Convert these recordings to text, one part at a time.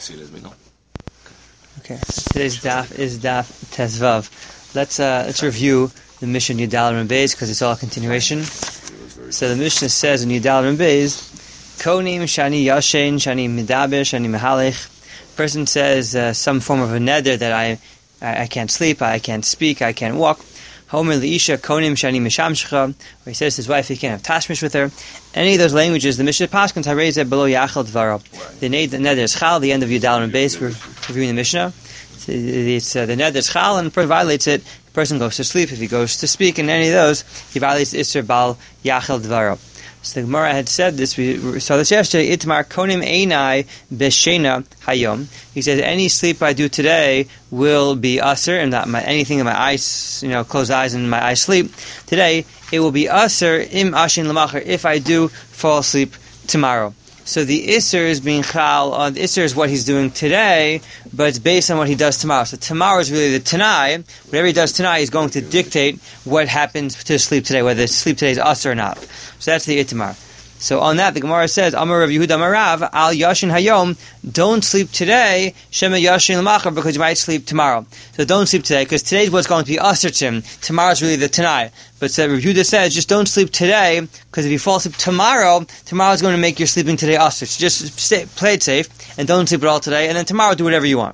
Okay, so today's daf is daf Tezvav. Let's review the Mishnah Yudal and Beis because it's all a continuation. So the Mishnah says in Yudal and Beis, Konim shani yashen shani midaber shani mehalech. Person says some form of a neder that I can't sleep, I can't speak, I can't walk. Homer liisha konim shani mishamshcha, where he says to his wife he can't have tashmish with her. Any of those languages, the Mishnah Paskins harezeh below yachal dvaro. The neder is chal, the end of Yudal and Beis. We're reviewing the Mishnah. It's the neder is chal, and the person violates it. The person goes to sleep. If he goes to speak in any of those, he violates Isser Bal Yachal Dvaro. So the Gemara had said this. We saw this yesterday. Itmar konim einai b'shena hayom. He says any sleep I do today will be usher, and not anything in my eyes, close eyes and my eyes sleep. Today it will be usher im ashin l'macher if I do fall asleep tomorrow. So the Isser is being chal on the Isser is what he's doing today, but it's based on what he does tomorrow. So tomorrow is really the Tanai. Whatever he does tonight is going to dictate what happens to sleep today, whether sleep today is us or not. So that's the Itamar. So on that, the Gemara says, Amar Rav Yehuda Marav, Al Yashin Hayom, don't sleep today, Shema Yashin L'machar, because you might sleep tomorrow. So don't sleep today, because today's what's going to be Asr Tim. Tomorrow's really the Tanai. But Rav Yehuda says, just don't sleep today, because if you fall asleep tomorrow's going to make your sleeping today Asr. So just play it safe, and don't sleep at all today, and then tomorrow do whatever you want.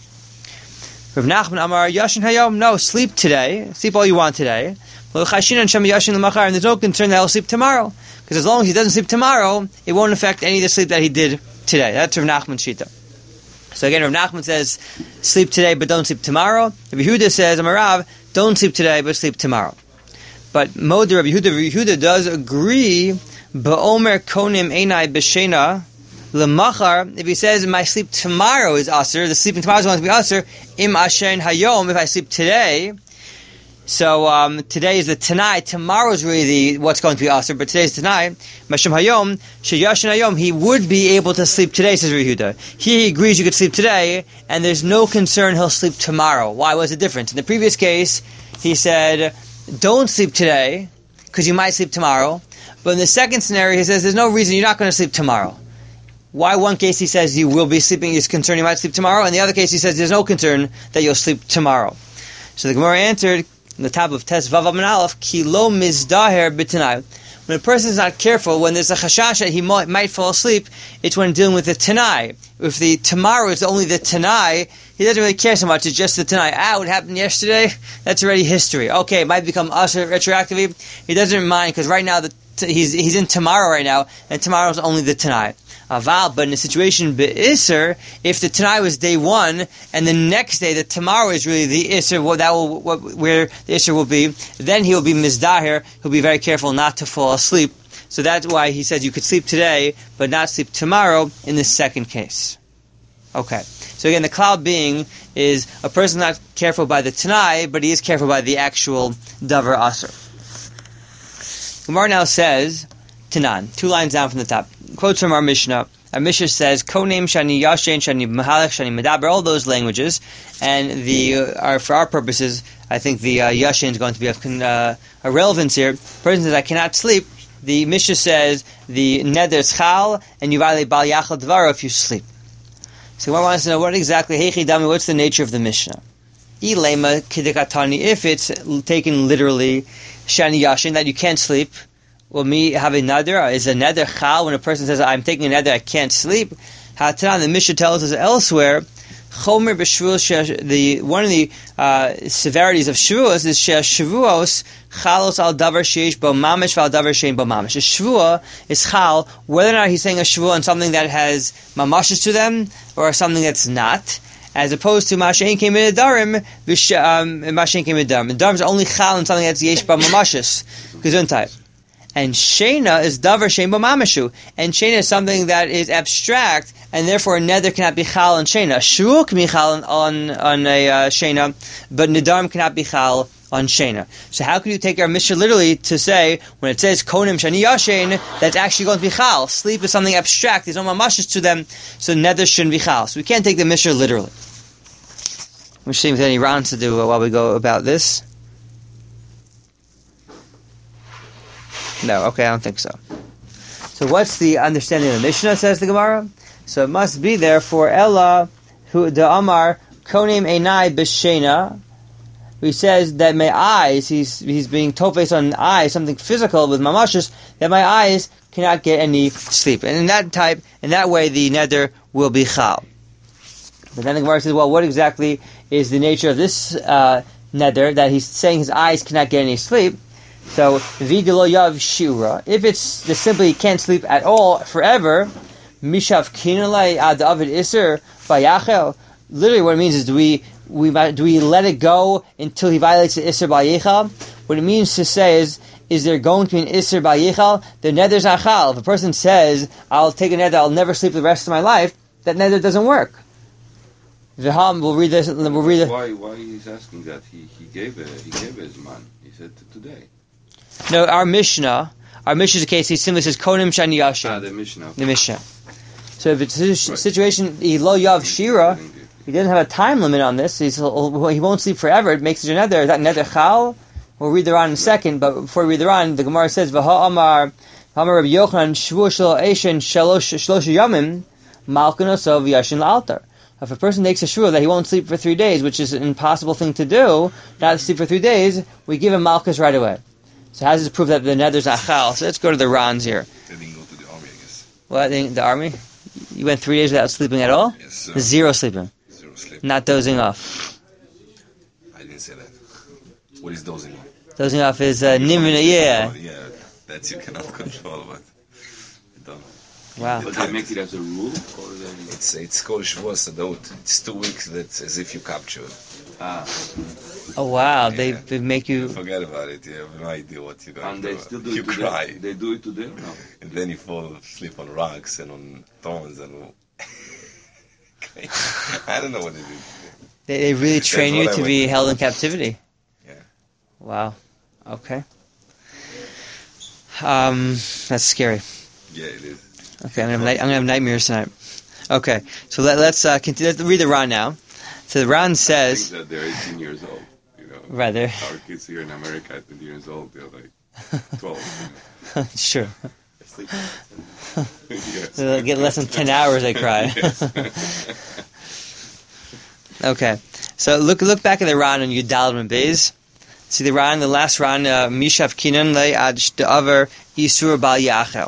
Rav Nachman Amar Yashin Hayom, no, sleep today, sleep all you want today. And there's no concern that he'll sleep tomorrow. Because as long as he doesn't sleep tomorrow, it won't affect any of the sleep that he did today. That's Rav Nachman's shita. So again, Rav Nachman says, sleep today but don't sleep tomorrow. Rav Yehuda says, Amarav, don't sleep today but sleep tomorrow. But Moder Rav Yehuda does agree, Ba'omer konim einai b'shena l'machar, if he says my sleep tomorrow is aser, the sleeping tomorrow is going to be aser, im ashen hayom, if I sleep today. So today is the Tanai. Tomorrow is really what's going to be Aser, but today's Tanai. Mashem Hayom, Sheyashin Hayom. He would be able to sleep today, says Rehuda. He agrees you could sleep today, and there's no concern he'll sleep tomorrow. Why was the difference? In the previous case, he said, don't sleep today, because you might sleep tomorrow. But in the second scenario, he says, there's no reason you're not going to sleep tomorrow. Why one case he says you will be sleeping, is concerned you might sleep tomorrow, and the other case he says there's no concern that you'll sleep tomorrow. So the Gemara answered, in the top of Tes Vav Amin Aleph, Ki lo mizdaher b'tanai. When a person is not careful, when there's a chashash that he might fall asleep, it's when dealing with the Tanai. If the tomorrow is only the Tanai, he doesn't really care so much, it's just the Tanai. What happened yesterday? That's already history. Okay, it might become us retroactively. He doesn't mind, because right now he's in tomorrow right now, and tomorrow's only the Tanai. Aval, but in a situation be'isr, if the Tanai was day one, and the next day, the tomorrow is really the isr, where the isr will be, then he will be mizdahir, he'll be very careful not to fall asleep. So that's why he says you could sleep today, but not sleep tomorrow in the second case. Okay. So again, the cloud being is a person not careful by the Tanai, but he is careful by the actual davar asr. Gemara now says, Tanan, 2 lines down from the top. Quotes from our Mishnah. Our Mishnah says, Konim, Shani Yashen, Shani Mahalech, Shani Medaber, all those languages. And for our purposes, I think the Yashen is going to be of relevance here. Person says, I cannot sleep. The Mishnah says, the Neder is Chal, and you violate Bal Yachal Dvaro if you sleep. So I want to know what exactly, Heichi Dami, what's the nature of the Mishnah? Ilema Kidikatani, if it's taken literally, Shani Yashen, that you can't sleep. Well, me have a neder, is a neder chal, when a person says, I'm taking a neder, I can't sleep. Hatan, the Mishnah tells us elsewhere, Chomer b'shvuos, one of the severities of shvuos is shvuos chalos al davar sheish bo mamish val davar shein bo mamish. A shvua is chal, whether or not he's saying a shvua on something that has mamashes to them, or something that's not, as opposed to Mashain came in Adarim, Mashain came in Adarim. Adarim is only chal in something that's yesh ba mamashes, gesundheit. And Shena is davar shein b'mamashu. And Shena is something that is abstract, and therefore a neder cannot be chal on Shena. Shul can be chal on a Shena, but Nidarim cannot be chal on Shena. So how can you take our Mishnah literally to say, when it says Konim Shani Yashen, that's actually going to be chal? Sleep is something abstract, there's no mamashis to them, so neder shouldn't be chal. So we can't take the Mishnah literally. We're seeing if there's any rounds to do while we go about this. No, okay, I don't think so. So what's the understanding of the Mishnah, says the Gemara? So it must be therefore Ella who the Amar Konim Einai B'Shena. He says that my eyes, he's being tofes on eyes, something physical with mamashus, that my eyes cannot get any sleep. And in that way, the neder will be chal. But then the Gemara says, well, what exactly is the nature of this neder, that he's saying his eyes cannot get any sleep? So, vidilo yav shiura, if it's just simply he can't sleep at all forever, mishav kinalei ad avid iser bayachel, literally what it means is do we let it go until he violates the Isser B'Yichal? What it means to say is there going to be an Isser B'Yichal? The neder's achal. If a person says, I'll take a neder, I'll never sleep the rest of my life, that neder doesn't work. V'ham, we'll read this. Why he's asking that? He gave his man. He said today. No, our Mishnah's case, he simply says, Konim Shani Yashin. The Mishnah. The Mishnah. So if it's a situation, he lo yav shira, he doesn't have a time limit on this. He won't sleep forever. It makes it a neder. Is that neder chal? We'll read the Ran in a second, but before we read the Ran, the Gemara says, "V'ha amar Rabbi Yochanan shvu shel eshen shlosh yamim malkunosov yashin la'altar." If a person takes a shvua that he won't sleep for 3 days, which is an impossible thing to do, not to sleep for 3 days, we give him malchus right away. So how does this prove that the neder's achal? So let's go to the Rans here. They didn't go to the army, I guess. What, the army? You went 3 days without sleeping at all? Yes, sir. Zero sleeping. Sleep. Not dozing off. I didn't say that. What is dozing off? Dozing off is nimina, yeah. Oh, yeah, that you cannot control, but I don't. Wow. But they make it as a rule, or It's called Shavuot Sadot. It's 2 weeks. That's as if you capture. Oh wow, Yeah. they make you. Forget about it. You have no idea what you're going and to do. they still do You it today. cry, They do it today, or no? and then you fall asleep on rocks and on thorns and. I don't know what it is. They really train you what I to went be through. held in captivity. Yeah. Wow. Okay. That's scary. Yeah, it is. Okay, I'm gonna have nightmares tonight. Okay, so let's continue. Let's read the Ran now. So the Ran I says, think that they're 18 years old. You know, right there. Our kids here in America at 20 years old, they're like 12. Sure. Sleep. They'll get less than 10 hours. They cry. Okay, so look back at the Ran on Yudal and Beis. See the Ran, the last Ran, Mishav Kinan le ad sh'aver isur bal yachel.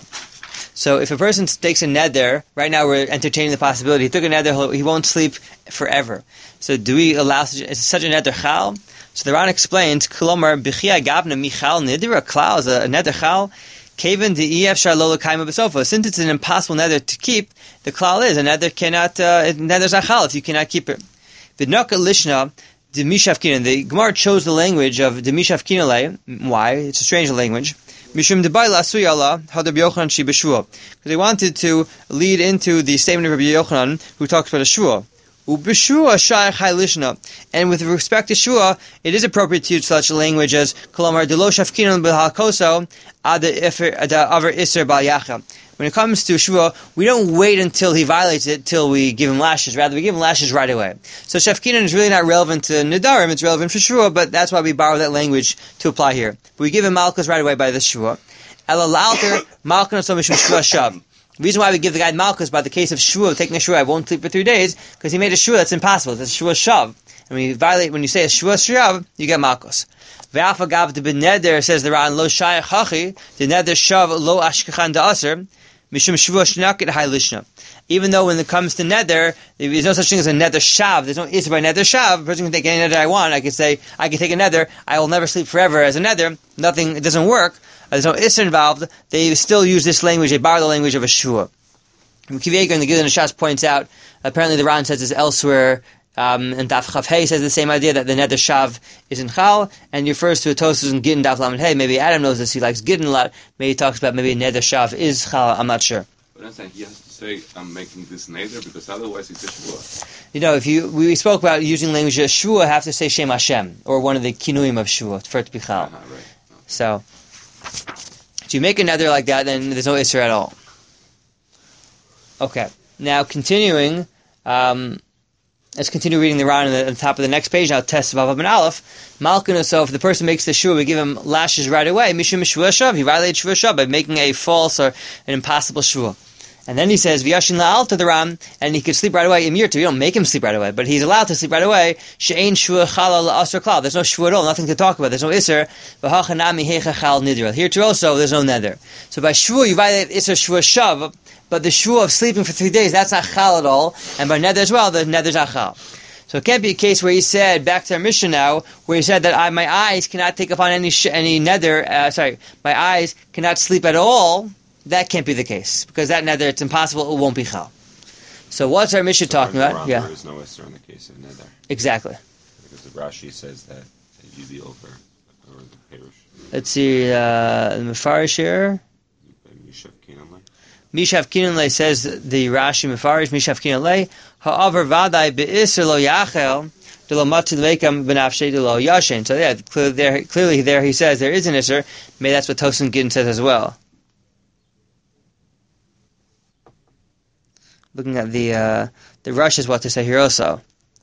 So if a person takes a neder, right now we're entertaining the possibility, he took a neder, he won't sleep forever. So do we allow is such a neder chal? So the Ran explains, Kulomar b'chia gavna michal nidira klal is a neder chal. Kaven de ef shar lo l'kaima b'sofa. Since it's an impossible neder to keep, the klal is a neder cannot neder zachal if you cannot keep it. V'noka lishna de mishav kinan. The Gemara chose the language of de mishav kinale. Why? It's a strange language. Mishum debai la'asui Allah had Rabbi Yochanan shi b'shua. Because they wanted to lead into the statement of Rabbi Yochanan, who talks about a shua. U'b'shua shayach ha'lishna. And with respect to shua, it is appropriate to use such language as kolomar de lo shafkinan b'halkoso ad aver iser bal yacha. When it comes to shua, we don't wait until he violates it till we give him lashes. Rather, we give him lashes right away. So shafkinan is really not relevant to nedarim; it's relevant for shua. But that's why we borrow that language to apply here. But we give him malchus right away by the shua. Ela la'alter malchus mishum shua shav. The reason why we give the guy malchus by the case of shua, taking a shua, I won't sleep for 3 days, because he made a shua that's impossible. That's a shua shav. And when you say a shua shav, you get malchus. Ve'afa gav de beneder, says the Ran, lo shayach hachi, the neder shav lo ashkechan da'aser, mishum shua shnakit ha'lishna. Even though when it comes to neder, there's no such thing as a neder shav. There's no issue by neder shav. A person can take any neder I want. I can say, I can take a neder, I will never sleep forever as a neder. Nothing, it doesn't work. There's no isser involved. They still use this language. They borrow the language of a shua. Kiv Yeager in the Gilin Shas points out, apparently the Ran says this elsewhere, and Daf Chav Hey says the same idea, that the neder shav is in chal, and refers to a Tosfos in Gittin Daf Lamed Hey. Maybe Adam knows this, he likes Gittin a lot. Maybe he talks about maybe neder shav is chal, I'm not sure. But I'm saying he has to say, I'm making this neder, because otherwise it's a shua. You know, we spoke about using language of shua, have to say Shem Hashem, or one of the kinuim of shua, for it to be chal. Right. So, if you make a neder like that, then there's no isser at all. Okay, now continuing, let's continue reading the Ran on the top of the next page. Now, Test Vav Ben Aleph. Malkin, so if the person makes the shua, we give him lashes right away. Mishum shua shav, he violated shua shav by making a false or an impossible shua. And then he says, V'yashin la'al to the Ram, and he could sleep right away. Im yirtu, you don't make him sleep right away, but he's allowed to sleep right away. She'ein shua chala la'asr klal. There's no shua at all, nothing to talk about. There's no isser. V'hachanami heicha chal nidra. Here too also, there's no nether. So by shua, you violate isser shua shav, but the shua of sleeping for 3 days, that's not chal at all. And by nether as well, the nether's not chal. So it can't be a case where he said, back to our mission now, where he said that my eyes cannot take upon any nether, my eyes cannot sleep at all. That can't be the case, because that nether, it's impossible, it won't be chal. So what's our mission talking about? There is no isser in the case of nether. Exactly. Because the Rashi says that you be over, or the parish. Let's see, the Mefarish here. Mishav Kinanle says the Rashi Mefarish, Mishav Kinanle, ha'avar vadai be'isr lo yachel, de lo matzid lekam benafshe de lo yashin. So yeah, clearly there he says there is an isser. Maybe that's what Tosin Gittin says as well. Looking at the Rush is what to say here also.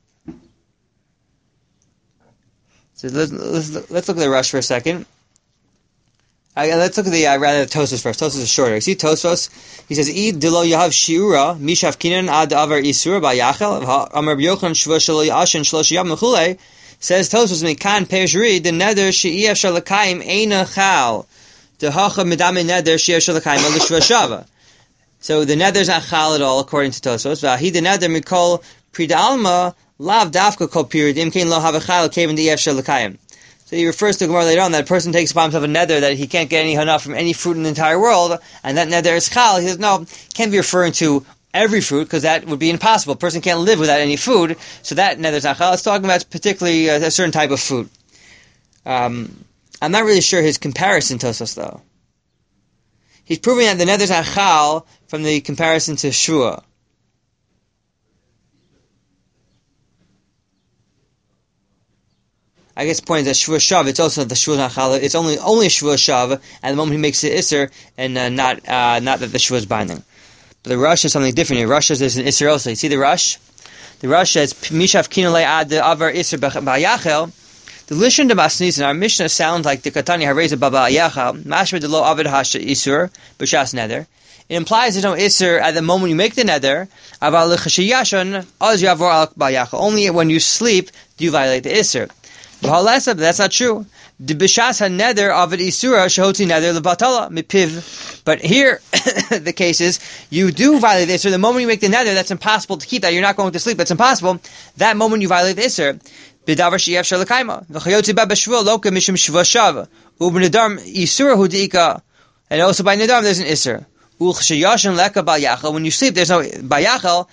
So let's look at the Rush for a second. Let's look at the Tosfos first. Tosfos is shorter. You see Tosfos? He says, "I dilo yahav shiura mishav kinan ad avar isura ba'yachel amar b'yochanan shva shelo yashin shlosh yam mechulei." Says Tosfos, "Mekan peishri the nether she'iyaf shalakayim eina chal the hacha medame nether she'iyaf shalakayim al shva shava." So the nether is not chal at all, according to Tosfos. V'ahi the nether mikol pridalma lav dafka kol period imkein lo have a chal kevin the iyaf shalakayim. So he refers to Gemara later on that a person takes upon himself a nether that he can't get any hana from any fruit in the entire world, and that nether is chal. He says, no, can't be referring to every fruit, because that would be impossible. A person can't live without any food, so that nether is not chal. It's talking about particularly a certain type of food. I'm not really sure his comparison to us, though. He's proving that the nether is not chal from the comparison to shua. I guess the point is that shvua shav, it's also the shvua nachala. It's only shvua shav, and the moment he makes it isser, and not that the shvua is binding. But the Rush is something different here. Rush says there's an isser also. You see the Rush? The Rush says mishav kinalei ad the avar isser b'yachel. The lishon de basnis in our Mishnah sounds like the katani hareza baba yachel mashma de lo avid hasha isur b'shas nether. It implies there's no isser at the moment you make the nether. Aval l'chashiyashon az yavor al b'yachel. Only when you sleep do you violate the isser. But that's not true. But here, the case is, you do violate the Isser. The moment you make the nether, that's impossible to keep that. You're not going to sleep. That's impossible. That moment you violate the Isser. And also by Nidam, there's an Isser. When you sleep, there's no Bayachel.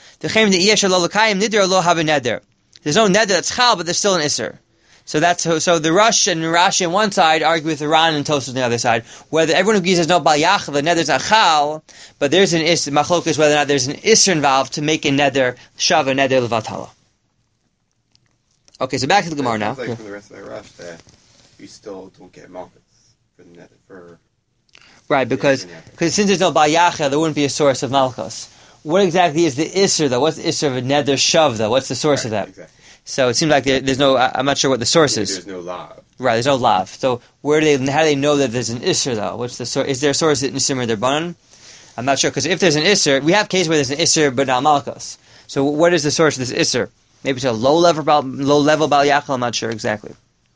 There's no nether that's Chal, but there's still an Isser. So the Rush and Rashi on one side argue with Iran and Tosfos on the other side. Whether everyone agrees there's no Bayach, the nether's not Chal, but there's an Isser. Machlok is whether or not there's an Isser involved to make a nether Shava nether Levatala. Okay, so back to the Gemara now. Like from the rest of the Rush that you still don't get Malchus for the nether for. Right, because since there's no Bayach, there wouldn't be a source of Malchus. What exactly is the Isser though? What's the Isser of a nether Shav though? What's the source of that? Exactly. So it seems like there's no. I'm not sure what the source is. There's no lav. Right, there's no lav. So how do they know that there's an isser though? What's the source? Is there a source in Simmer Derbanan? I'm not sure, because if there's an isser, we have cases where there's an isser but not malchus. So what is the source of this isser? Maybe it's a low level bal yachal. I'm not sure exactly.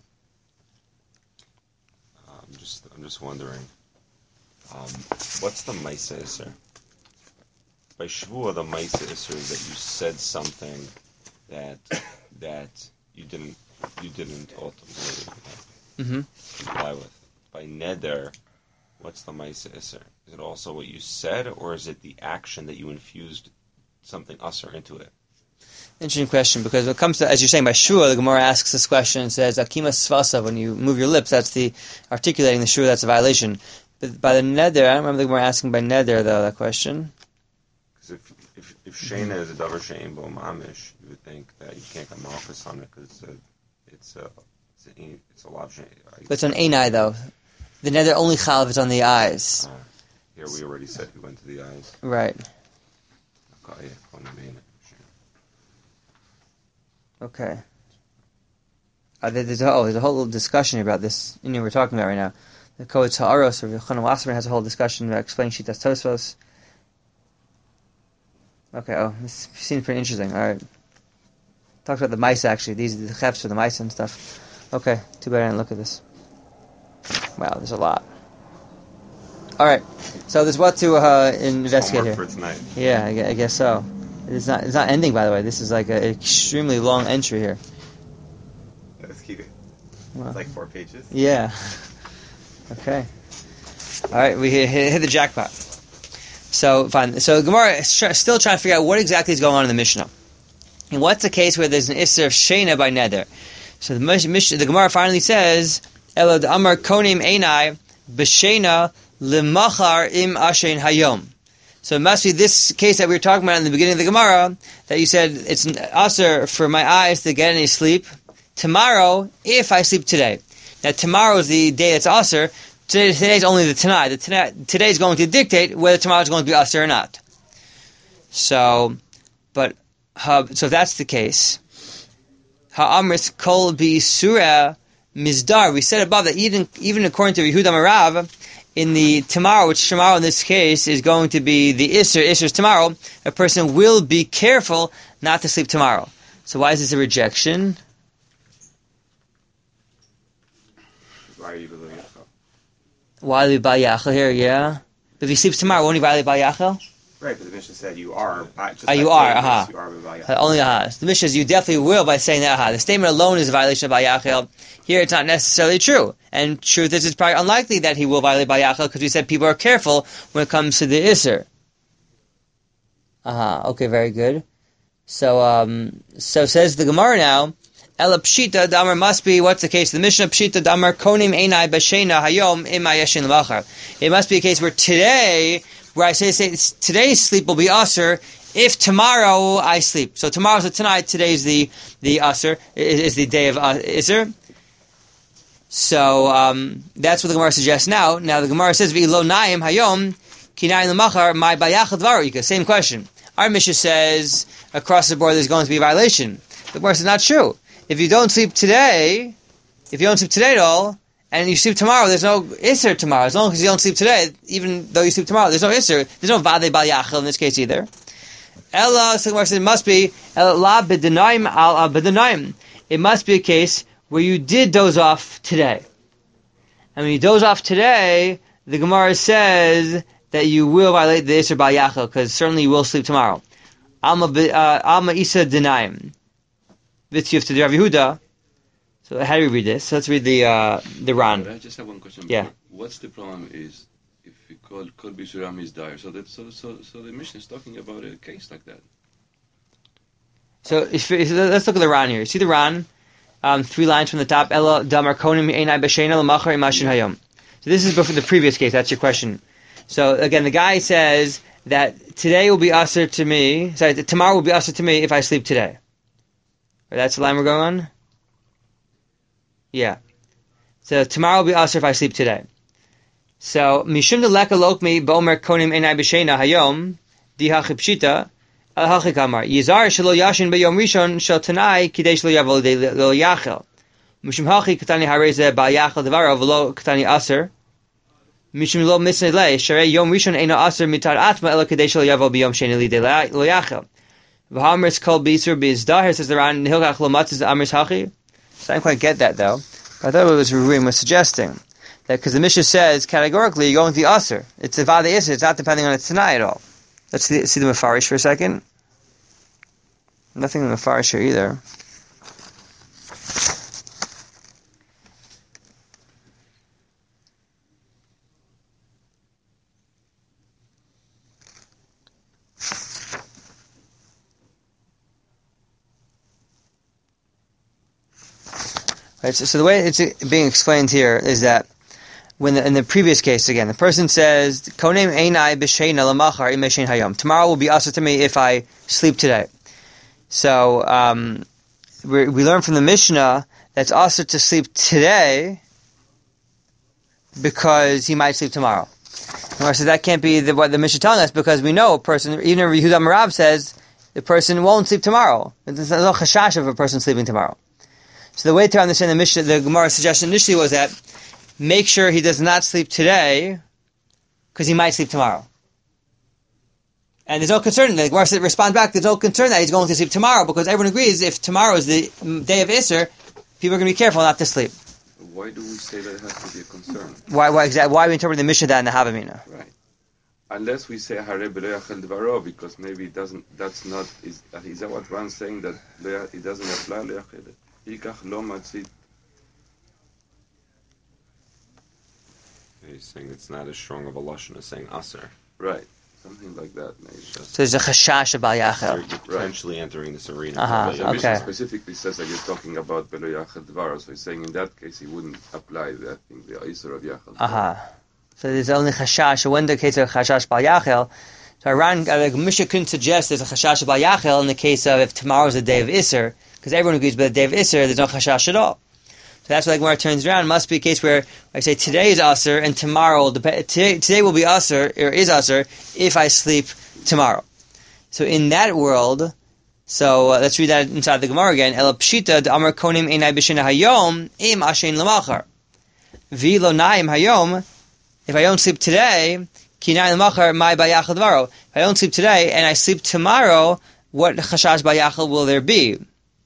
I'm just wondering, what's the Maisa Isser? By Shvua, the Maisa Isser is that you said something that you didn't ultimately comply with. By Neder, what's the Maisa Isser? Is it also what you said, or is it the action that you infused something usser into it? Interesting question, because when it comes to, as you're saying, by Shua, the Gemara asks this question and says, Akima Svasa, when you move your lips, that's the articulating the Shua, that's a violation. But by the Neder, I don't remember the Gemara asking by Neder, though, that question. Because if Shena is a davar shein bo mamish, you would think that you can't get malchus on it because it's a lot of shein. Right? But it's on Einai though. The nether only chal if it's on the eyes. Here we already said we went to the eyes. Right. Okay. There's a whole little discussion about this. We're talking about right now. The Kohetz Ha'aros or Yochanan Wasserman has a whole discussion about explaining Shitas Tosfos. Okay, this seems pretty interesting. All right. Talks about the mice, actually. These are the chefs for the mice and stuff. Okay, too bad I didn't look at this. Wow, there's a lot. All right, so there's what to investigate here. For tonight. Yeah, I guess so. It's not ending, by the way. This is like an extremely long entry here. Let's keep it. Wow. It's like 4 pages. Yeah. Okay. All right, we hit the jackpot. So fine. So Gemara is still trying to figure out what exactly is going on in the Mishnah. And what's the case where there's an Isser of Shena by Neder? So the Gemara finally says, Elo d'amar konim einai b'shena l'machar im ashein hayom. So it must be this case that we were talking about in the beginning of the Gemara, that you said it's an Asr for my eyes to get any sleep tomorrow if I sleep today. Now tomorrow is the day that's Asr. Today's only the Tanai. Today is going to dictate whether tomorrow is going to be Asr or not. So if that's the case, ha'amris kol bi surah mizdar. We said above that even according to Yehuda Marav, in the tomorrow, which tomorrow in this case is going to be the Isser's tomorrow, a person will be careful not to sleep tomorrow. So why is this a rejection? Why are you below Yachal? Why do Bal Yachal here? Yeah, if he sleeps tomorrow, won't he violate Bal Yachal? Right, but the Mishnah said you are. You are. Aha. You are below Yachal. Only aha. The Mishnah says you definitely will by saying that aha. The statement alone is a violation of Bal Yachal. Here it's not necessarily true. And truth is, it's probably unlikely that he will violate Bal Yachal because we said people are careful when it comes to the Isser. Okay, very good. So says the Gemara now, Ela Pshita Damar must be, what's the case? The Mishnah Pshita Damar Konim Einai Bashena Hayom Ima Yeshin L'Machar. It must be a case where I say today's sleep will be Asr if tomorrow I sleep. So tomorrow's the tonight, today's the Asr, is the day of Isser. So that's what the Gemara suggests now. Now the Gemara says, "V'lo naim hayom kinayim l'machar my bayachad dvarika." Same question. Our Mishnah says across the board there's going to be a violation. The Gemara says not true. If you don't sleep today at all, and you sleep tomorrow, there's no Isser tomorrow. As long as you don't sleep today, even though you sleep tomorrow, there's no Isser. There's no Vadei Bal Yachal in this case either. Ella, so the Gemara says it must be La b'denaim al b'denaim. It must be a case where you did doze off today. And when you doze off today, the Gemara says that you will violate the Isser Bal Yachal, because certainly you will sleep tomorrow. Alma Isa Denaim. Vitziyuf to the Rav Yehuda. So how do we read this? So let's read the Ran. I just have one question. Yeah. What's the problem is if we call Kol Bisuram is dire? So the Mishnah is talking about a case like that. So let's look at the Ran here. You see the Ran? 3 lines from the top. Ela damar konim einai b'shena l'machar imashin hayom. So this is before the previous case. That's your question. So again, the guy says that today will be usher to me. Sorry, tomorrow will be usher to me if I sleep today. Right, that's the line we're going on. Yeah. So tomorrow will be usher if I sleep today. So mishum deleka lokmi bomer konim einai b'shena hayom diha chipshita. Al-Hachikamar. Yizar shelo yashin b'yom rishon shel tanai kidei shelo yavol lo yachel. Mishum hachi katani hareze ba yachel devaro v'lo katani aser. Mishum lo misnei le sharei yom rishon eino aser mitar atma elo kidei shelo yavol b'yom sheni lidei lo yachel. V'hamris kol b'isur b'izdaher, says the Ran, nihilkach lo matzis amris hachi. So I didn't quite get that though. I thought what Ruvain was suggesting. That because the Mishnah says categorically you're going to the aser. It's a vada isser. It's not depending on its tanai at all. Let's see the Mefarish for a second. Nothing in the Mefarish here either. Right, so the way it's being explained here is that when in the previous case, again, the person says, "Konem einai b'sheina lamachar imeshein hayom." Tomorrow will be usher to me if I sleep today. So we learn from the Mishnah that's usher to sleep today because he might sleep tomorrow. And so that can't be what the Mishnah telling us, because we know a person, even Yehuda Marav says, the person won't sleep tomorrow. There's no chashash of a person sleeping tomorrow. So the way to understand the Mishnah, the Gemara's suggestion initially was that make sure he does not sleep today, because he might sleep tomorrow. And there's no concern, the Gemara responds back, there's no concern that he's going to sleep tomorrow, because everyone agrees if tomorrow is the day of Isser, people are going to be careful not to sleep. Why do we say that it has to be a concern? Why are we interpreting the Mishnah that in the Havamina? Right. Unless we say Hare b'lo yachal dvaro, because maybe it doesn't. That's not. Is that what Ran's saying, that it doesn't apply lo yachal? Yikach lo matzit. He's saying it's not as strong of a lashon as saying aser. Right. Something like that, maybe. So there's a chashash about Yachel. You're potentially entering this arena. The Mishnah Okay. specifically says that you're talking about b'lo yachal dvaro, so he's saying in that case he wouldn't apply that thing, the isur of yachal. So there's only chashash. When the case of chashash bal Yachel, so Iran, Mishnah couldn't suggest there's a chashash bal Yachel in the case of if tomorrow's the day of Isser, because everyone agrees by the day of Isser, there's no chashash at all. So that's why the Gemara turns around. It must be a case where I say today is Aser and tomorrow today will be Aser or is Aser if I sleep tomorrow. So in that world, let's read that inside the Gemara again. El pshita d'amar konim einai b'shina hayom im ashein lamachar v'lo naim hayom. If I don't sleep today, kinai lamachar mai bayachal dvaro. If I don't sleep today and I sleep tomorrow, what chashash bayachal will there be?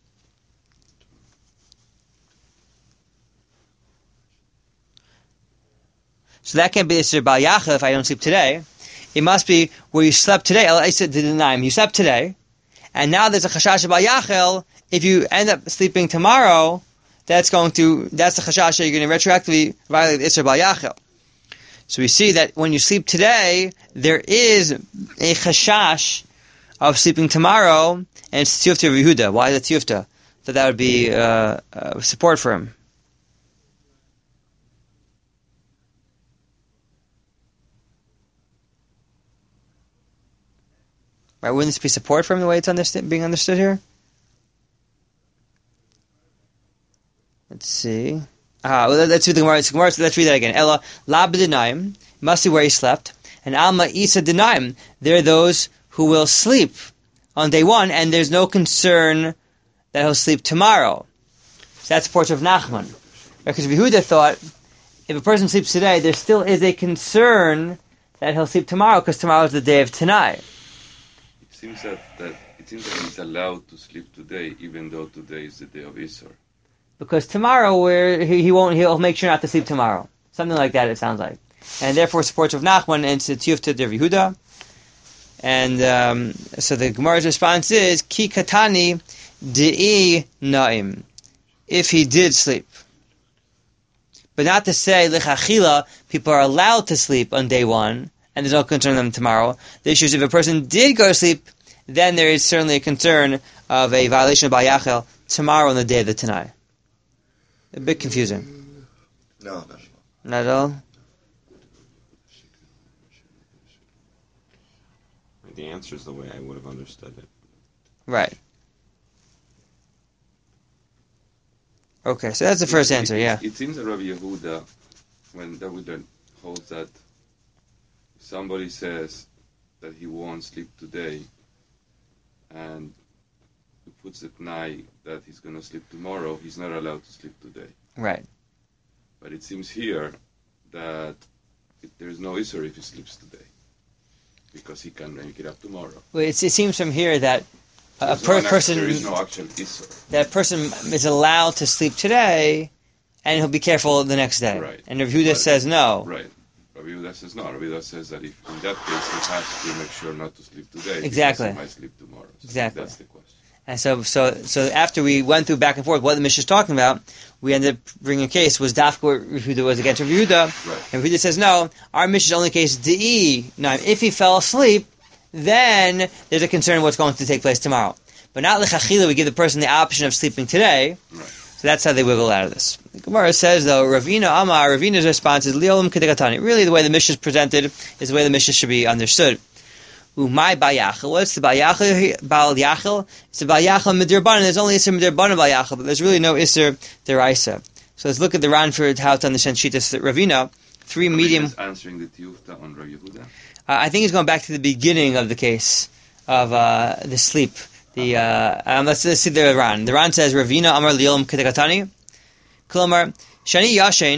So that can't be Isser Bal Yachel if I don't sleep today. It must be where you slept today. I said to the Naim, you slept today, and now there's a Chashash Bal Yachel. If you end up sleeping tomorrow, that's the Chashash that you're going to retroactively violate Isser Bal Yachel. So we see that when you sleep today, there is a Chashash of sleeping tomorrow, and it's Tiyufta of Yehuda. Why is it Tiyufta? That would be support for him. Right, wouldn't this be support for him the way it's being understood here? Let's see. Let's read the Gemara. Let's read that again. Ella la b'denaim must be where he slept, and alma isa denaim. There are those who will sleep on day one, and there's no concern that he'll sleep tomorrow. So that's the portrait of Nachman. Because Yehuda thought if a person sleeps today, there still is a concern that he'll sleep tomorrow because tomorrow is the day of Tanai. It seems that he's allowed to sleep today, even though today is the day of Isser. Because tomorrow he'll make sure not to sleep tomorrow. Something like that it sounds like. And therefore supports of Nachman and Tziyufta de Yehuda. And so the Gemara's response is Ki katani di'i naim. If he did sleep. But not to say l'chachila, people are allowed to sleep on day one, and there's no concern of them tomorrow. The issue is if a person did go to sleep, then there is certainly a concern of a violation of Bayachel tomorrow on the day of the Tanai. A bit confusing. No. Not at all? The answer is the way I would have understood it. Right. Okay, so that's the first answer, yeah. It seems that Rabbi Yehuda, when David holds that if somebody says that he won't sleep today, and he puts at night that he's going to sleep tomorrow, he's not allowed to sleep today. Right. But it seems here that there is no Isser if he sleeps today, because he can make it up tomorrow. Well, it seems from here that there is no actual Isser. That person is allowed to sleep today, and he'll be careful the next day. Right. And Rabbi Yehuda says no. Right. Rabbi Yehuda says no. Rabbi Yehuda says that if in that case he has to make sure not to sleep today, exactly, because he might sleep tomorrow. So exactly. That's the question. And so after we went through back and forth what the Mishnah is talking about, we ended up bringing a case was Dafka where Yehuda was against Rabbi Yehuda, right. And Yehuda says no. Our Mishnah's only case D'i. Now, if he fell asleep, then there's a concern of what's going to take place tomorrow. But not l'chachila, we give the person the option of sleeping today. Right. So that's how they wiggle out of this. The Gemara says, though, Ravina's response is Liolam Kedekatani. Really, the way the Mishnah is presented is the way the Mishnah should be understood. Umay Bayachel. What's the Bayachel? Bal Yachel? It's the Bayachel Midirban. There's only Isser Midirban Bayachel, but there's really no Isser Deraisa. So let's look at the Ran for how to understand Shitas Ravina. Three medium. Is answering the Tiyufta on Rabbi Yehuda? I think he's going back to the beginning of the case of the sleep. Let's see the Ran. The Ran says, Ravina Amar Liolam Kedekatani. Klomar, Shani Yashin,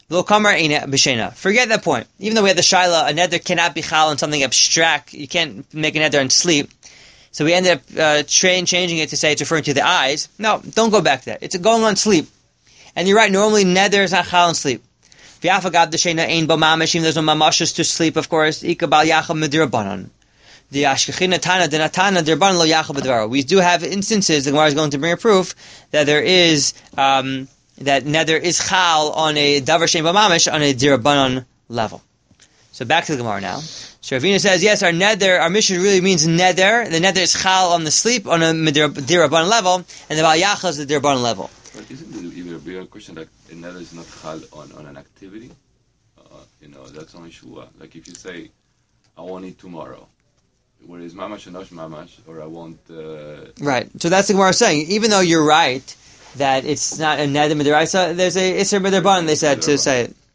Lo kamar eina b'shena. Forget that point. Even though we had the shaila, a neder cannot be chal on something abstract. You can't make a neder and sleep. So we ended up changing it to say it's referring to the eyes. No, don't go back to that. It's going on sleep. And you're right, normally neder is not chal on sleep. V'yafagad d'shena ein bo mamash, even there's no mamashus to sleep, of course. Ika bal yachal midirabanan. The ashkechina tana de natana dirban lo yachal b'dvaro. We do have instances, the Gemara is going to bring a proof, that there is, that neder is chal on a davar shein b'mamish on a dirabanan level. So back to the Gemara now. So Ravina says, yes, our mission really means neder. The neder is chal on the sleep on a dirabanan level, and the bal yachal is the dirabanan level. But isn't it even a bigger question that a neder is not chal on an activity? That's only shua. Like if you say, I won't eat tomorrow, whereas mamash and nosh mamash, or I won't... Right. So that's the Gemara saying. Even though you're right that it's not a neder midiraisa, there's a isser midirban, they said, to say it.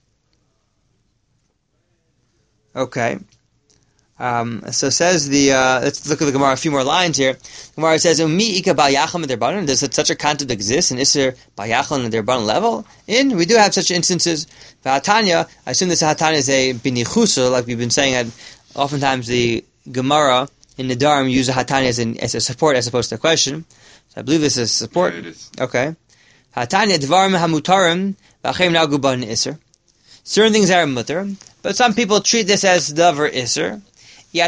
Okay. So says let's look at the Gemara a few more lines here. The Gemara says, "Umi ika bal yachal midirban." Does such a concept exist in isser bal yachal on the dirban level? We do have such instances. Hatanya, I assume this Hatanya is a binichusa, like we've been saying. That oftentimes the Gemara in the Nedarim use a Hatanya as a support as opposed to a question. So I believe this is support. Yeah, it is. Okay. Hatanya dvarim hamutarim v'achem nagu ban iser. Certain things are mutar, but some people treat this as davar iser. You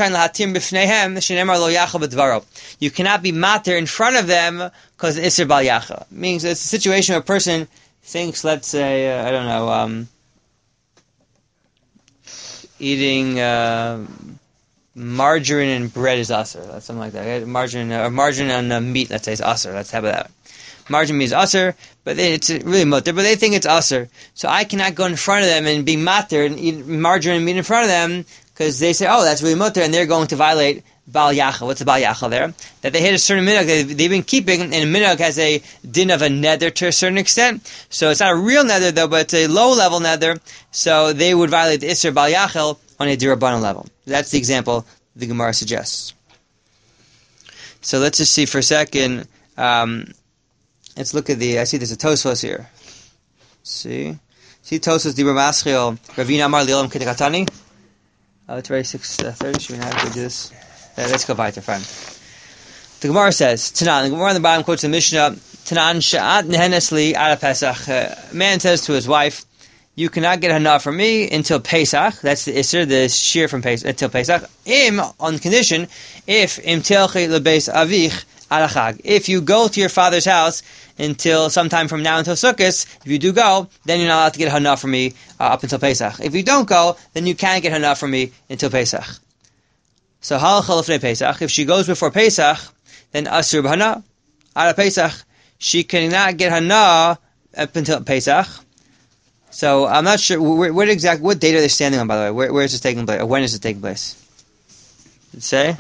cannot be mater in front of them because iser bal yacha. Means it's a situation where a person thinks, let's say, I don't know, eating margarine and bread is aser. That's something like that. Margarine on meat, let's say, is aser. Let's have that. Margarine means aser, but it's really mutter, but they think it's aser. So I cannot go in front of them and be matter and eat margarine and meat in front of them because they say, oh, that's really mutter, and they're going to violate bal yachal. What's the bal yachal there? That they hit a certain minhag they've been keeping, and a minhag has a din of a neder to a certain extent. So it's not a real neder though, but it's a low level neder. So they would violate the isser bal yachal on a dirabanan level. That's the example the Gemara suggests. So let's just see for a second. Let's look at I see there's a Tosfos here. See Tosfos Dibur Maschil Ravina Amar Lilam Ketekatani. It's already 6:30. Should we not do this? Let's go weiter, fine. The Gemara says, Tanan, the Gemara on the bottom quotes the Mishnah, Tanan Sha'at Nehenesli Ala Pesach. A man says to his wife, you cannot get hana from me until Pesach. That's the Isser, the shear from Pesach, until Pesach. On condition, if Telchi Lebeis Avich Alachag. If you go to your father's house until sometime from now until Sukkot, if you do go, then you're not allowed to get hana from me up until Pesach. If you don't go, then you can't get hana from me until Pesach. So halacha lefnei Pesach. If she goes before Pesach, then asur b'hana. Out of Pesach, she cannot get hana up until Pesach. So I'm not sure what date are they standing on, by the way? Where is this taking place? Or when is it taking place? Did it say?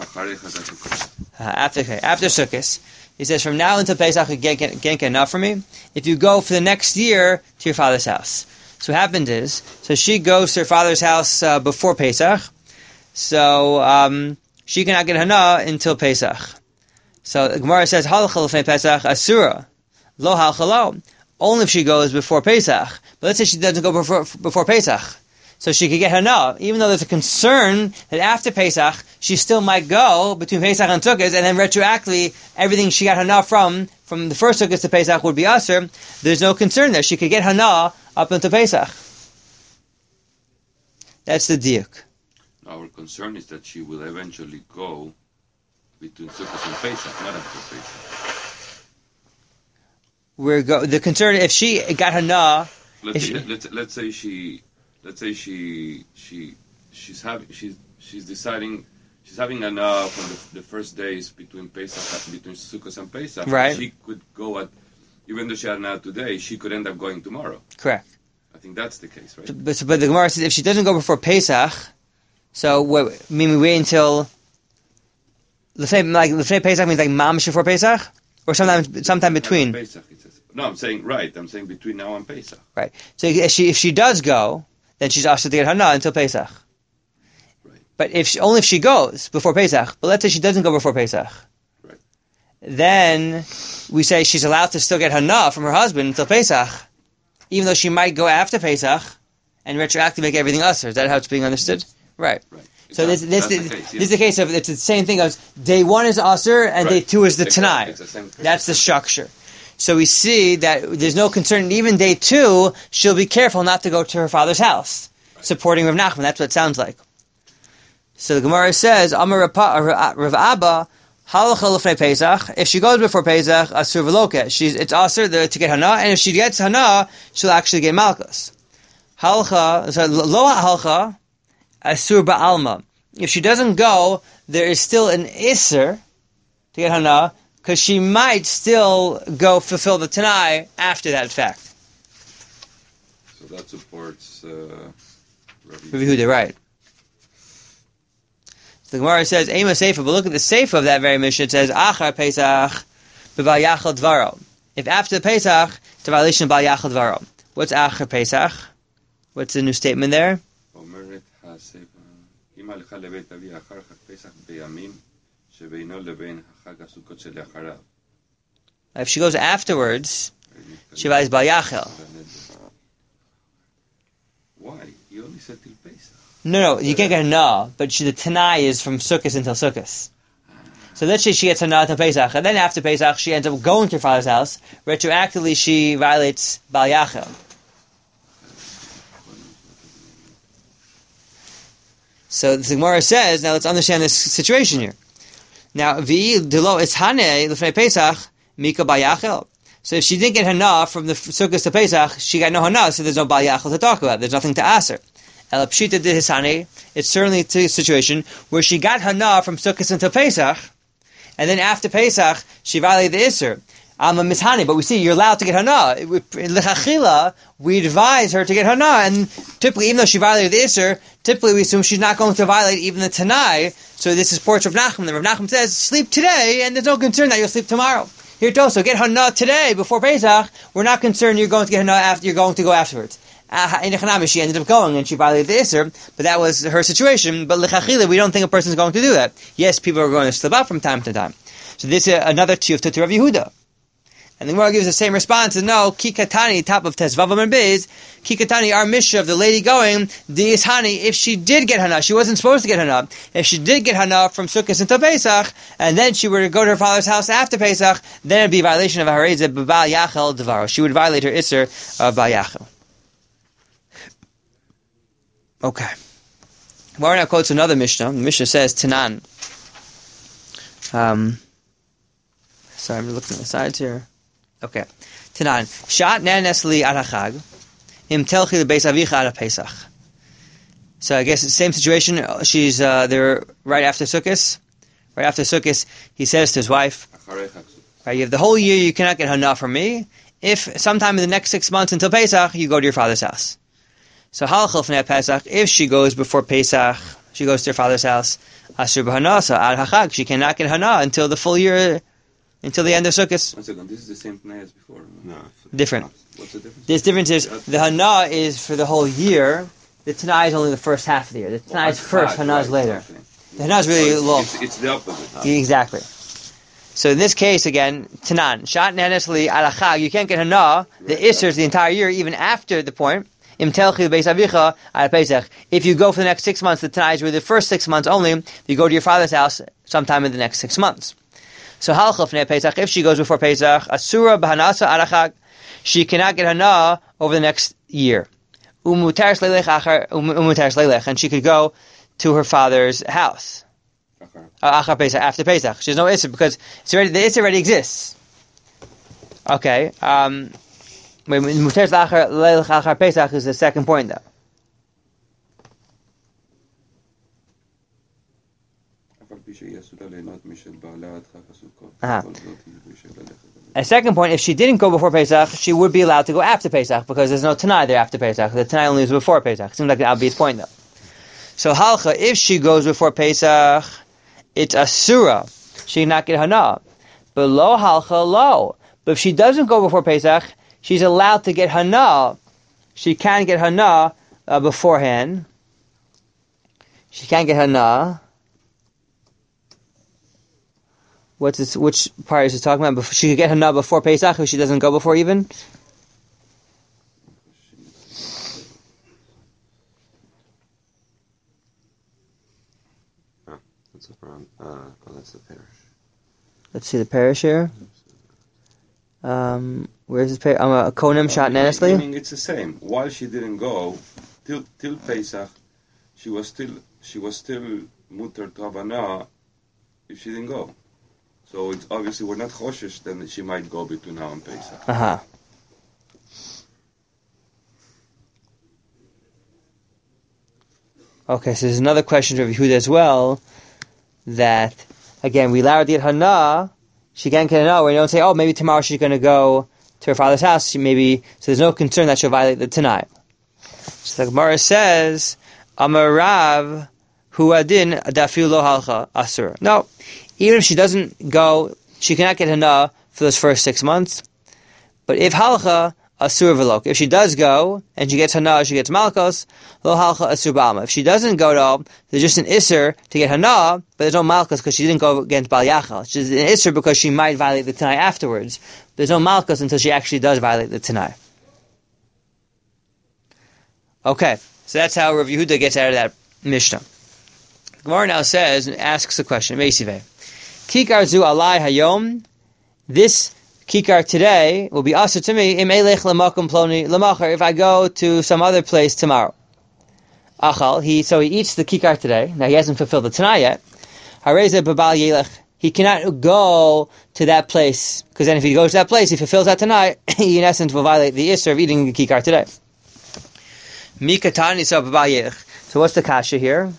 After Sukkot. He says, from now until Pesach, you can't get enough from me. If you go for the next year to your father's house. So what happened is, so she goes to her father's house before Pesach. So she cannot get hana until Pesach. So the Gemara says, halacha l'fnei Pesach asura, lo halchalo. Only if she goes before Pesach. But let's say she doesn't go before Pesach. So she could get hana, even though there's a concern that after Pesach, she still might go between Pesach and Sukkot, and then retroactively, everything she got hana from the first Sukkot to Pesach would be aser. There's no concern there. She could get hana up until Pesach. That's the diuk. Our concern is that she will eventually go between Sukkot and Pesach, not after Pesach. The concern, if she got hana, let's say she's having hana from the first days between Sukkot and Pesach. Right. She could go even though she had hana today, she could end up going tomorrow. Correct. I think that's the case, right? But the Gemara says if she doesn't go before Pesach, so we wait until let's say Pesach means like mamish before Pesach, or sometime between. Pesach, it says. No, I'm saying between now and Pesach. Right. So if she does go, then she's asked to get hana until Pesach. Right. But only if she goes before Pesach. But let's say she doesn't go before Pesach. Right. Then we say she's allowed to still get hana from her husband until Pesach. even though she might go after Pesach and retroactively make everything usher. Is that how it's being understood? Right. So this is the case of, it's the same thing as day 1 is usher and day 2 is the Tanai. That's the structure. So we see that there's no concern. Even day 2, she'll be careful not to go to her father's house, supporting Rav Nachman. That's what it sounds like. So the Gemara says, Amar Rav Abba, halacha l'fnei Pesach. If she goes before Pesach, asur v'loket. It's asur to get hana, and if she gets hana, she'll actually get malchus. Halacha, so lo halacha, asur ba'alma. If she doesn't go, there is still an isser to get hana, because she might still go fulfill the Tanai after that fact. So that supports Rabbi Yehuda, right. The Gemara says, Ema Seifa, but look at the Seifa of that very mission. It says, Achar Pesach, B'Bal Yachal Dvaro. If after the Pesach, it's a violation of Bal Yachal Dvaro. What's Achar Pesach? What's the new statement there? If she goes afterwards, she buys Bal Yachal. Why? You only said till Pesach. No, you can't get hana, but the Tanai is from Sukkot until Sukkot. So let's say she gets hana until Pesach, and then after Pesach she ends up going to her father's house. Retroactively she violates Bal Yachal. So the Gemara says, now let's understand this situation here. Now, vi delo is hane l'fnei Pesach mika Bal Yachal. So if she didn't get hana from the Sukkot to Pesach, she got no hana, so there's no Bal Yachal to talk about. There's nothing to ask her. El Pshita de Hisani, it's certainly a situation where she got hana from Sukkot until Pesach, and then after Pesach, she violated the Isser. I'm a mishani, but we see you're allowed to get hana. In Lechachila, we advise her to get hana, and typically, even though she violated the Isser, typically we assume she's not going to violate even the Tanai, so this is supports Rav Nachman. Rav Nachman says, sleep today, and there's no concern that you'll sleep tomorrow. Here too, so get hana today, before Pesach, we're not concerned you're going to get hana after, you're going to go afterwards. In Echanami, she ended up going and she violated the Isser, but that was her situation. But L'chachila, we don't think a person is going to do that. Yes, people are going to slip up from time to time. So this is another tiyuf to Rav Yehuda. And the Gemara gives the same response. No, Kikatani, top of Tezvavam and Bez, Kikatani, our mission of the lady going, the Ishani, if she did get hana, she wasn't supposed to get hana. If she did get hana from Sukkot until Pesach, and then she were to go to her father's house after Pesach, then it'd be a violation of Harezeh B'Bal Yachal Devaro. She would violate her Isser of Bal Yachal. Okay. Gemara now quotes another Mishnah. The Mishnah says, Tanan. Sorry, I'm looking at the sides here. Okay. Tanan. Shat nanes li ad hachag. Im telchi lebeis avicha ad Pesach. So I guess it's the same situation. She's there right after Sukkot. Right after Sukkot, he says to his wife, right, you have the whole year, you cannot get hana from me. If sometime in the next 6 months until Pesach, you go to your father's house. So halachal fnei Pesach, if she goes before Pesach, she goes to her father's house, asur b'hana, so ad hachag, she cannot get hana until the full year, until the end of Sukkot. 1 second, this is the same Tanai as before. No. Different. What's the difference? This difference is, the hana is for the whole year, the Tanai is only the first half of the year. The Tanai is first, hana is later. The hana is really long. It's the opposite. Exactly. So in this case, again, Tanan, Shat nanes li ad hachag, you can't get hana, the Isser is the entire year, even after the point. If you go for the next 6 months, the Tanais were the first 6 months only. You go to your father's house sometime in the next 6 months. So Pesach, if she goes before Pesach, Asura b'hanasa arachag, she cannot get hana over the next year. And she could go to her father's house after Pesach. She has no Isser because the Isser already exists. Okay. Muteres l'achar Pesach is the second point, though. A second point, if she didn't go before Pesach, she would be allowed to go after Pesach, because there's no Tanai there after Pesach. The Tanai only is before Pesach. Seems like the obvious point, though. So halcha, if she goes before Pesach, it's asura. She cannot get hana. But lo halcha, lo. But if she doesn't go before Pesach, she's allowed to get hana. She can get hana beforehand. She can't get hana. What's this? Which part is she talking about? She could get hana before Pesach if she doesn't go before even. What's up, Ron? Oh, that's the parish. Let's see the parish here. Where's his parish? A konim shot nanasli. Meaning it's the same. While she didn't go till Pesach, she was still mutar tavana if she didn't go. So it's obviously we're not choshesh then she might go between now and Pesach. Uh-huh. Okay, so there's another question to Rav Yehuda as well, that, again, we allow her to get hana, she can't get hana, we don't say, oh, maybe tomorrow she's going to go to her father's house, so there's no concern that she'll violate the Tanai. So the Gemara says, Amar Rav, huadin dafiu lo halcha asur. No, even if she doesn't go, she cannot get hana for those first 6 months, but if halcha, asur v'lok. If she does go, and she gets hana, she gets malchus, lo halcha asur b'alma. If she doesn't go at all, there's just an isser to get hana, but there's no malchus because she didn't go against Bal Yachal. She's an isser because she might violate the Tanai afterwards. There's no malchus until she actually does violate the Tanai. Okay, so that's how Rav Yehuda gets out of that Mishnah. Gemara now says, and asks the question, Meisive, Kikar zu alai hayom, this Kikar today will be also to me im elech lemakom ploni lemachar if I go to some other place tomorrow. Achal, so he eats the Kikar today. Now he hasn't fulfilled the Tanai yet. Hareze babal yelech. He cannot go to that place because then if he goes to that place, he fulfills that Tanai. He in essence will violate the Isser of eating the Kikar today. Mikatani so babal yelech. So what's the kasha here?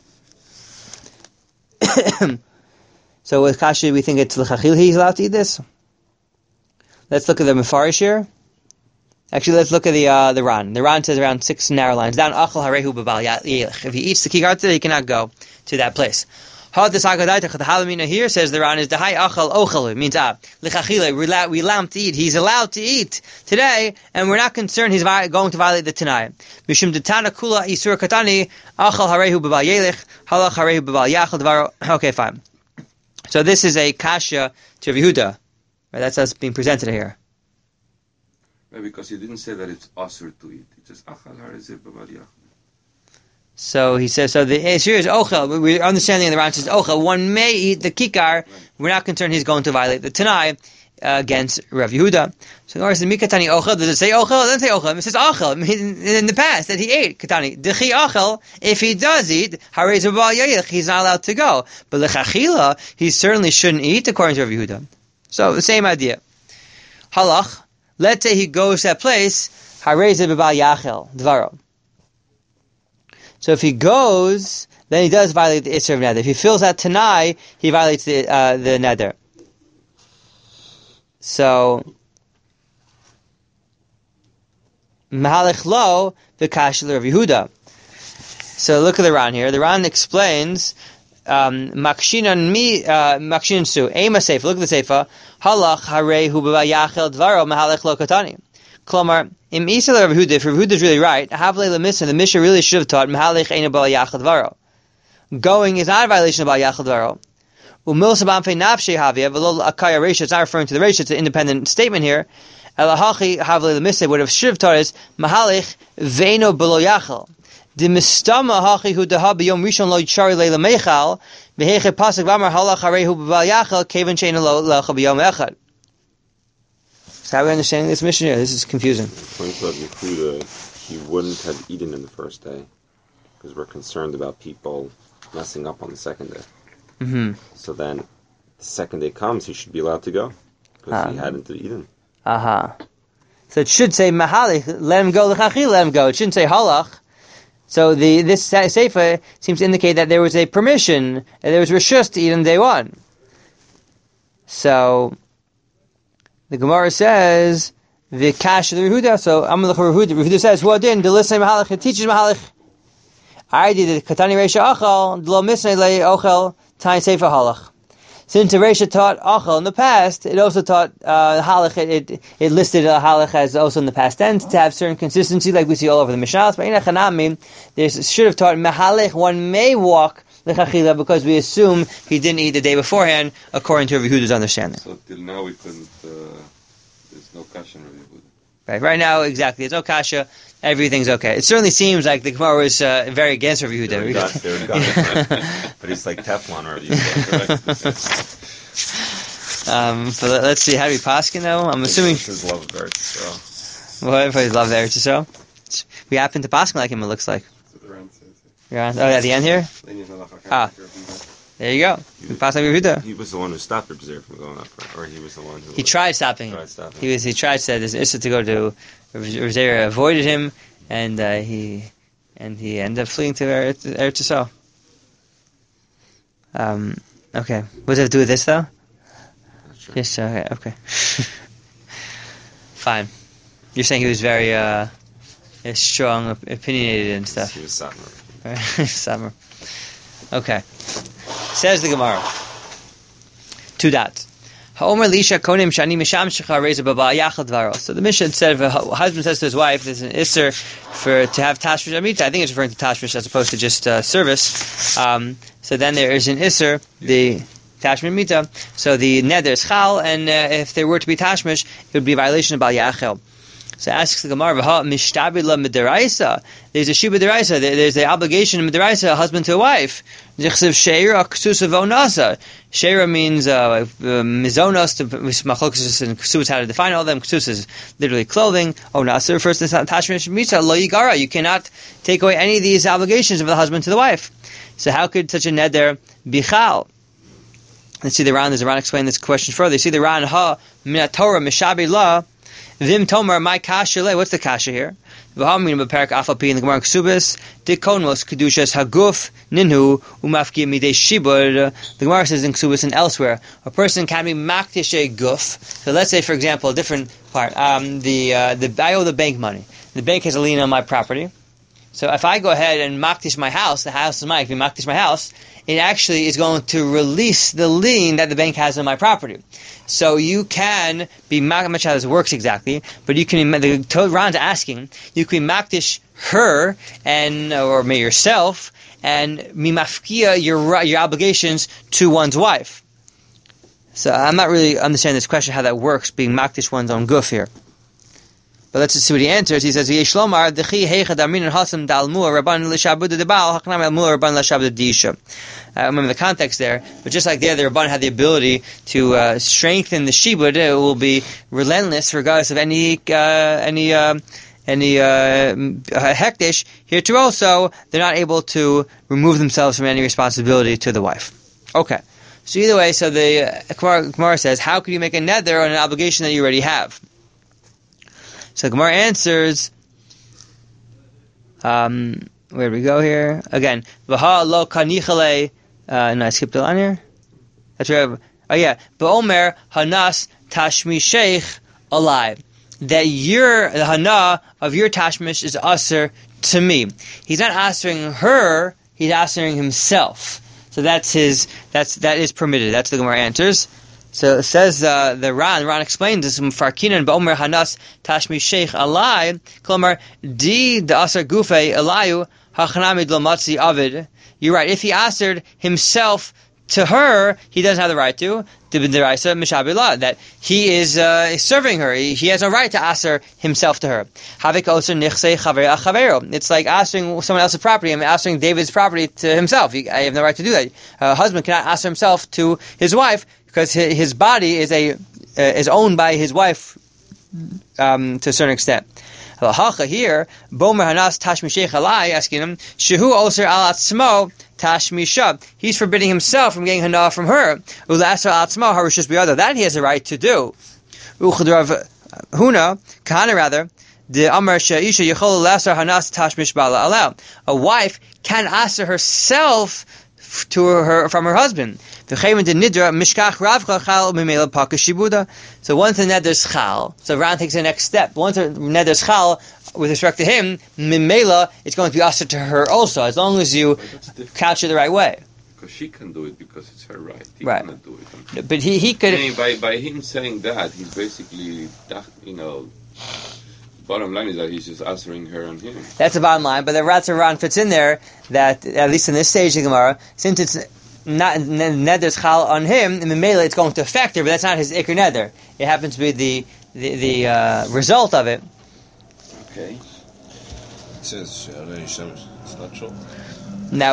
So with kasha we think it's l'chachil he's allowed to eat this. Let's look at the Mefarish here. Actually, let's look at the Ran. The Ran says around 6 narrow lines. Down, Achal Harehu Babal Yelech. If he eats the Kikar today, he cannot go to that place. Had the Sagadaitach, the Halamina here says the Ran is the Hai Achal Ochalu. Means, L'chachile, we allow him to eat. He's allowed to eat today, and we're not concerned he's going to violate the Tanai. Mishum Detana Kula Isur Katani, Achal Harehu Babal Yelech, Halach Harehu Babal Yachal Devaro. Okay, fine. So this is a kasha to Rav Yehuda. Right, that's us being presented here. Right, because he didn't say that it's asur to eat. It says achal harezeh babal yachal. So he says, so the issue is ochel. We're understanding the Ran says ochel. One may eat the kikar. Right. We're not concerned he's going to violate the Tanai against Rav Yehuda. So the Gemara says, mikatani ochel. Does it say ochel? It doesn't say ochel. It says achel. In the past that he ate katani. Dechi achel. If he does eat, harezeh babal yelech, he's not allowed to go. But lechachila, he certainly shouldn't eat according to Rav Yehuda. So the same idea. Halach. Let's say he goes to that place. Harezeh b'bal yachel dvaro. So if he goes, then he does violate the Isser of Neder. If he fills that Tanai, he violates the Neder. So Mahalech lo v'kashel Rav Yehuda. So look at the Ran here. The Ran explains. Makshinan su ema seifa. Look at the seifa. Halach harehu b'vayachel dvaro mahalech lo katani. Klomar im isa Rav Yehuda. If Rav Yehuda is really right, havle lemisa. The Mishnah really should have taught mahalech eina b'vayachel dvaro. Going is not a violation of b'vayachel dvaro. Umil sabam fe nafshe havia v'lo akaya reisha. It's not referring to the reisha. It's an independent statement here. Elahachi havle lemisa would have should have taught is mahalech veino b'lo yachel. The mistama hachi hu daha b'yom rishon lo yichari leila meichal v'heche pasuk v'amar halach harehu b'bal yachal kevan she'ena lo lecha b'yom echad. So how are we understanding this mission here? This is confusing. According to Rav Yehuda, he wouldn't have eaten in the first day because we're concerned about people messing up on the second day. Mm-hmm. So then, the second day comes, he should be allowed to go because he hadn't eaten. Aha. So it should say mahalich, let him go, l'chachil, let him go. It shouldn't say halach. So this Sefer seems to indicate that there was a permission, and there was reshus to eat on day one. So the Gemara says the kash of the Rehuda. So Amalach Rehuda. Rehuda says, "Who didn't the listen mahalach? It teaches mahalach. I did the katani reisha achal lo misnei le ochel tain sefer halach." Since the reisha taught achal in the past, it also taught halach. It listed halach as also in the past tense to have certain consistency, like we see all over the Mishnahs. But in Echanamim, there should have taught mahalech. One may walk lechachila because we assume he didn't eat the day beforehand, according to Rav Yehuda's understanding. So till now we couldn't. There's no kasha in Rav Yehuda. Right now, exactly. It's Okasha. Everything's okay. It certainly seems like the Gemara was very against Rabbi Yehuda. But it's like Teflon or But let's see. How do we paskin though? I'm assuming. His love of Eretz Yisrael. Well, everybody's love Eretz Yisrael. We happen to paskin like him. It looks like. That's what the Ran says. You're on, at the end here. Ah. There you go. We pass like Rabbi Yehuda. He was the one who stopped Reb Zera from going up, or he was the one who. He tried stopping him. He tried said there's an issa to go to. Reb Zera avoided him, and he ended up fleeing to Eretz Yisrael. Okay. What does it have to do with this though? Sure. Yes. Okay. Fine. You're saying he was very strong, opinionated and stuff. He was Satmar. Summer. Okay. Says the Gemara. 2 dots. Ha'omer lisha konim shani misham shecha reza baba yachad dvaro. So the Mishnah said if a husband says to his wife, there's an isser to have tashmish amita. I think it's referring to tashmish as opposed to just service. So then there is an isser, the tashmish amita. So the neder is chal, and if there were to be tashmish, it would be a violation of bal yachel. So asks the Gemara, "Mishtabila midiraisa." There's a shiba deraisa. There's the obligation of midiraisa, a husband to a wife. Sheira ksusa vonasa. Sheira means mizonos. To machlokas and ksus, how to define all of them. Ksus is literally clothing. Onasa refers to tashmish mita lo yigara. You cannot take away any of these obligations of the husband to the wife. So how could such a neder be chal? Let's see the Ran. There's a Ran explain this question further. You see the Ran minat Torah mishabi la. Vim Tomar, my kasha le. What's the kasha here? V'hamin b'perak afalpi in the Gemara Ksubis. Dikonmos kedushas haguf ninhu umafki midei shibud. The Gemara says in Ksubis and elsewhere, a person can be makdish a guf. So let's say, for example, a different part. I owe the bank money. The bank has a lien on my property. So if I go ahead and makdish my house, the house is mine. If you makdish my house, it actually is going to release the lien that the bank has on my property. So you can be, I'm not sure how this works exactly, but you can, the Ron's asking, you can makdish her, or maybe yourself, and mimafkia your obligations to one's wife. So I'm not really understanding this question, how that works, being makdish one's own guf here. But let's just see what he answers. He says, "Yeshlomar dechi heichad amin and hasam dalmua rabban l'shabud debal haknam almua rabban l'shabud disha." I remember the context there, but just like there, the rabban had the ability to strengthen the shibud. It will be relentless regardless of any hektish. Here too, also they're not able to remove themselves from any responsibility to the wife. Okay, so either way, so the Gemara says, how can you make a neder on an obligation that you already have? So Gemara answers, where do we go here? Again, V'ha lo kanichale, no, I skipped the line here. That's right. Oh yeah, Ba'omer hanas tashmi sheikh alive. That the hana of your tashmish is usher to me. He's not answering her, he's answering himself. So that is permitted. That's the Gemara answers. So it says the Ran explains this. Farkinan ba'omer hanas tashmi sheikh alai klomar di the asar gufe alayu hachanamid lomatzi avid. You're right. If he answered himself to her, he doesn't have the right to. That he is serving her. He has no right to answer himself to her. It's like answering someone else's property. I'm answering David's property to himself. I have no right to do that. A husband cannot answer himself to his wife because his body is owned by his wife to a certain extent. Here, Bomer Hanas Tashmi Alai asking him, Shehu Oser Al Atzmo Tashmisha. He's forbidding himself from getting Hana from her. Ulasa Atzmo Harishus Biyada. That he has a right to do. Uchadrav Huna, Kahana rather, the Amar Sha'isha Yechol Lasar Hanas Tashmish Bala Alao. A wife can answer herself to her from her husband. So once the neder's chal, so Ran takes the next step. Once the neder's chal, with respect to him, mimela, it's going to be usher to her also, as long as you couch it the right way. Because she can do it because it's her right. He right. cannot do it. But he could. By him saying that, he's basically, bottom line is that he's just answering her and him. That's the bottom line, but the Ran fits in there that, at least in this stage of Gemara, since it's not neder's chal on him, and Memela it's going to affect her, but that's not his ikr neder. It happens to be the result of it. Okay. It says, it's not true. Now,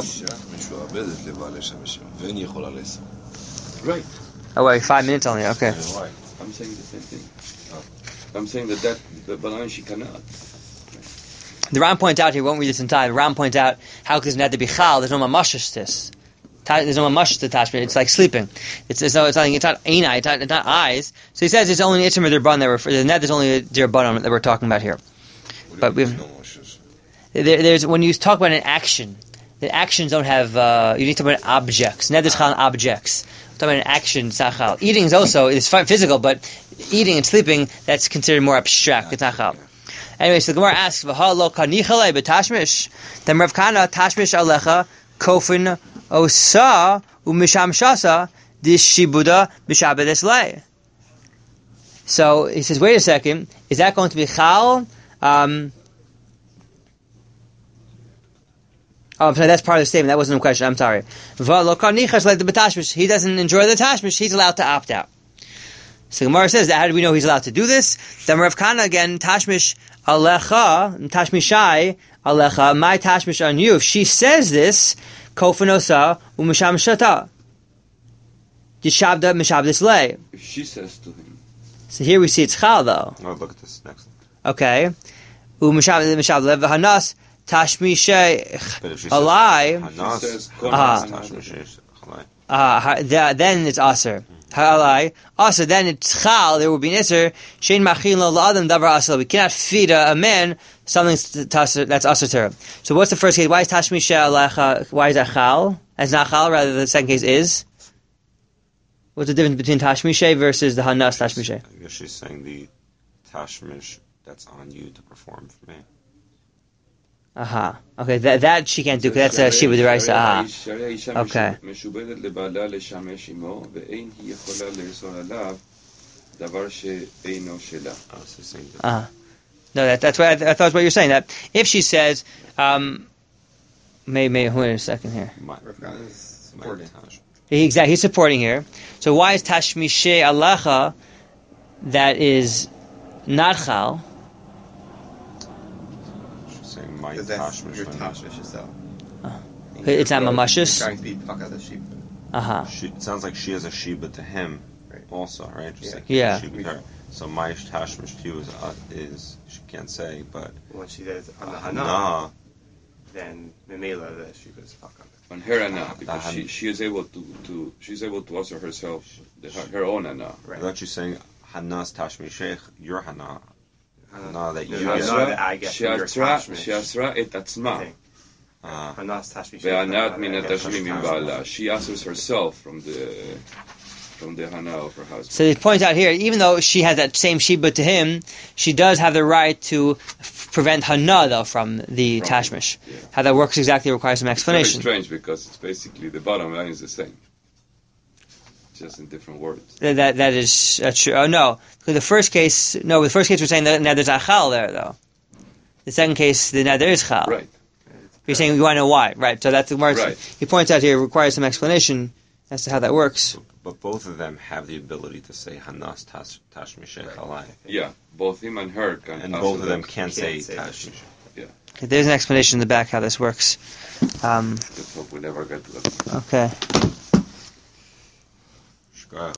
Right. oh wait, 5 minutes only. Okay. Why? I'm saying the same thing. I'm saying that but she cannot. The Ram points out here, we won't read this in time. The Ram points out how could neder be chal? There's no mamash this. There's no mamash attachment. It's like sleeping. It's not einai. It's not eyes. So he says it's only an item of derban that the net is only a derban that we're talking about here. But there's when you talk about an action, the actions don't have. You need to talk about objects. Net is chal on objects. We're talking about an action. It's not chal. Eating is also it's physical, but eating and sleeping that's considered more abstract. It's not chal. Anyway, so the Gemara asks, "V'halo kanichalei b'tashmish." Then Rav Kana tashmish alecha kofin osa umisham shasa dishibuda b'shabedes lei. So he says, wait a second, is that going to be chal? I'm sorry, that's part of the statement. That wasn't a question. I'm sorry. V'halo kanichash like the b'tashmish. He doesn't enjoy the tashmish. He's allowed to opt out. So Gemara says that how do we know he's allowed to do this? Then Rav Kana again tashmish alecha, tashmishai alecha, my tashmish on you. If she says this, kofanosa umisham shata, dishabda mishabdis lei. If she says to him. So here we see it's chal though. Oh, look at this next one. Okay, umishab lei v'hanas tashmishai But if she alai. Hanas, says, Then it's aser. Ha'alai. Also, then it's chal. There will be an iser. Shein machin lo la'adam davar asal. We cannot feed a man something that's aser terem. So what's the first case? Why is tashmisha alecha? Why is that chal? That's not chal. Rather, the second case is. What's the difference between tashmisha versus the hanas tashmisha? I guess she's saying the tashmish that's on you to perform for me. Aha. Okay, that she can't do because that's a shiva deraisa. Aha. Okay. משובדת לבעלה לשמש עמו, ואין היא יכולה לרסון עליו דבר שאינו שלה. Oh, so saying that. No, that's what I thought. What you're saying that if she says, wait a second here. Rav Kana is supporting. Exactly, he's supporting here. So why is tashmishe alacha that is not chal? She's saying my Because that's tashmish. your tashmish itself. It's not mamashis. Trying to be paka the sheep. It sounds like she has a shiba to him, Right. also, right? Just like Yeah. Shiba to her. So my tashmish to you is she can't say, but When she says on the hana, Hana, then memela the sheep is paka. On her ana, because she is able to she's able to answer herself her own ana. Right. without you saying Hana's tashmishech, your Hana. Hana that you No, get. no, that I get from your tashmish. שעצרה את עצמה, Okay. Hanas tashmish. וענת מן התשמים עם בעלה. She answers herself from the hana of her husband. So he points out here, even though she has that same shiba to him, she does have the right to prevent hana though from the tashmish. Yeah. How that works exactly requires some It's very explanation. strange because it's basically the bottom line is the same, just in different words. That is true. Oh no, because the first case we're saying that now there's a chal there though. The second case, now there is chal. Right. You're saying you want to know why, right? So that's the Gemara. Right. He points out here it requires some explanation as to how that works. But both of them have the ability to say Hanas tashmishech alai. Yeah, both him and her can. And answer both of them that. can't say say tashmish. Okay, there's an explanation in the back how this works. Let's hope we never get to that. Okay.